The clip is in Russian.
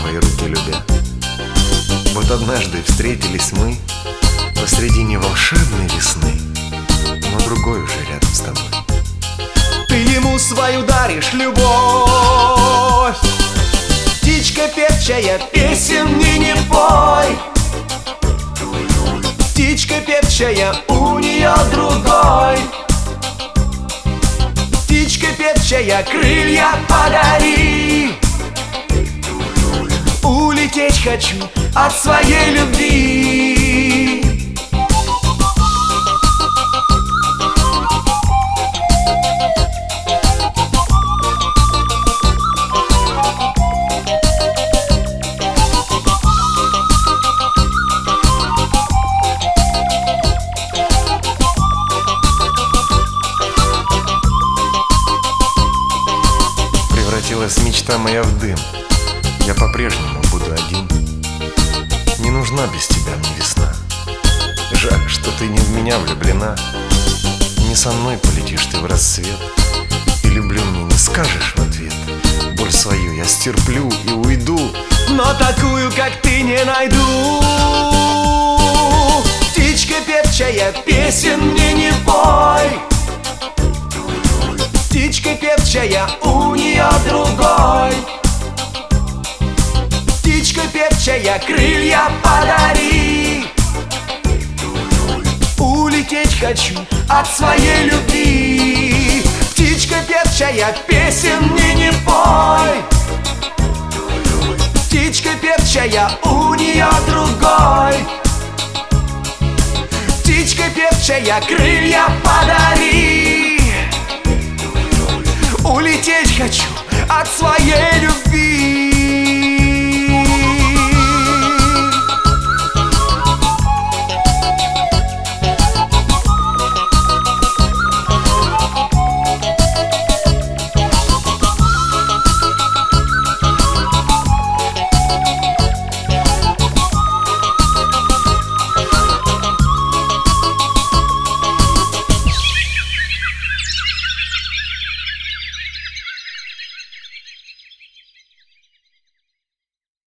твои руки любя. Вот однажды встретились мы посредине волшебной весны, но другой уже рядом с тобой. Ты ему свою даришь любовь, птичка певчая, песен мне не пой. Птичка певчая, у нее другой. Птичка певчая, крылья подари. Улететь хочу от своей любви. Превратилась мечта моя в дым. Я по-прежнему буду один. Не нужна без тебя мне весна. Жаль, что ты не в меня влюблена. Не со мной полетишь ты в рассвет, и люблю мне не скажешь в ответ. Боль свою я стерплю и уйду, но такую, как ты, не найду. Птичка певчая, песен мне не пой. Птичка певчая, у нее другой. Птичка певчая, крылья подари. Улететь хочу от своей любви. Птичка певчая, песен мне не пой. Птичка певчая, у нее другой. Птичка певчая, крылья подари. Улететь хочу от своей любви.